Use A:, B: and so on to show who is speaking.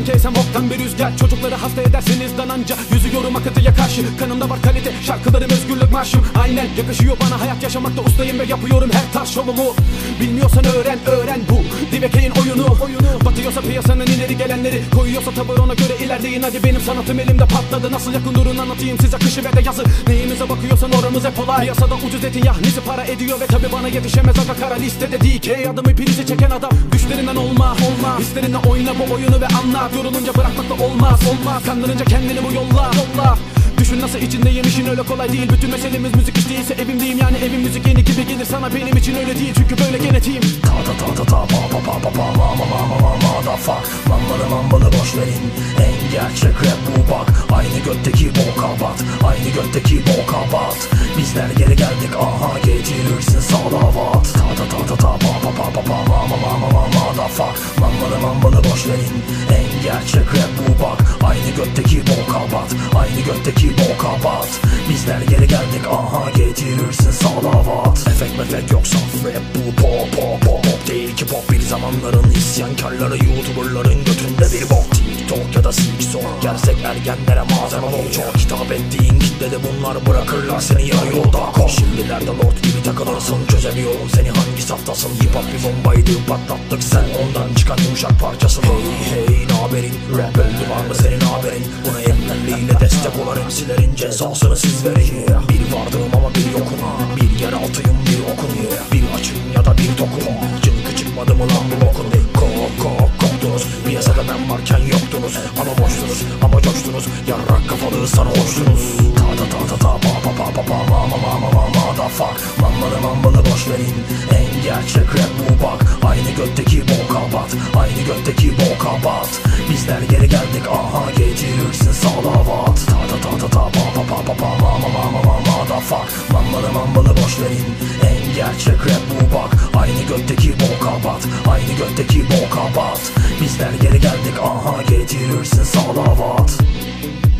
A: Sanki esen boktan bir rüzgar, çocukları hasta edersiniz dananca. Yüzüyorum akıntıya karşı, kanımda var kalite, şarkılarım özgürlük marşım. Aynen yakışıyor bana, hayat yaşamakta ustayım ve yapıyorum her tarz şovumu. Bilmiyorsan öğren, öğren bu Diveke'in oyunu. Batıyorsa piyasanın ileri gelenleri, koyuyorsa tavır ona göre ilerleyin. Hadi benim sanatım elimde patladı, nasıl yakın durun anlatayım size kışı ve de yazı. Neyimize bakıyorsan oramız hep olay. Piyasada ucuz etin yahnisi para ediyor ve tabi bana yetişemez aga kara listede DK adımı prizi çeken adam. Düşlerinden olma, hislerinle oyna bu oyunu ve anla. Yorulunca bırakmak da olmaz, kandırınca kendini bu yolla. Düşün nasıl içindeyim, işin öyle kolay değil. Bütün meselemiz müzik hiç değilse evimdeyim. Yani evim müzik yeni gibi gelir sana, benim için öyle değil çünkü böyle genetiğim.
B: Ta motherfuck, mambalı boş verin. En gerçek rap bu bak. Aynı götteki boka bat, aynı götteki boka bat. Bizler geri geldik, aha getirirsin salavat. Ta motherfuck, mambalı boş verin. En gerçek rap bu bak. Aynı götteki boka bat, aynı götteki boka bat. Bizler geri geldik, aha getirirsin salavat. Efekt mefek yok, saf rap bu pop değil ki pop. Bir zamanların isyankarları, youtuberların götünde bir bok. TikTok ya da Sixok, gersek ergenlere malzeme bol. Çok hitap ettiğin kitlede bunlar bırakırlar seni yarı yolda. Şimdilerde lord gibi takılırsın, çözemiyorum seni hangi saftasın. Hip hop bir bombaydı, patlattık sen ondan çıkan yumuşak parçasın. Hey naberin, rap öldü var mı senin haberin? Buna emnelliyle destek olan MC'lerin cezasını siz verin. Bir vardım ama bir yokum, bir yer altıyım bir okun. Bir açım ya da bir tokum, cılkı çıkmadı mı lan bu bokun? Koktunuz, piyasada ben varken yoktunuz. Ama boştunuz, ama coştunuz, yarrak kafalı sarhoştunuz. Motherfuck, mambalı boş verin. En gerçek rap bu bak. Aynı götteki boka bat, aynı götteki boka bat. Bizler geri geldik, aha getirirsin salavat. Motherfuck, mambalı boş verin. En gerçek rap bu bak. Aynı götteki boka bat, aynı götteki boka bat. Bizler geri geldik, aha getirirsin salavat.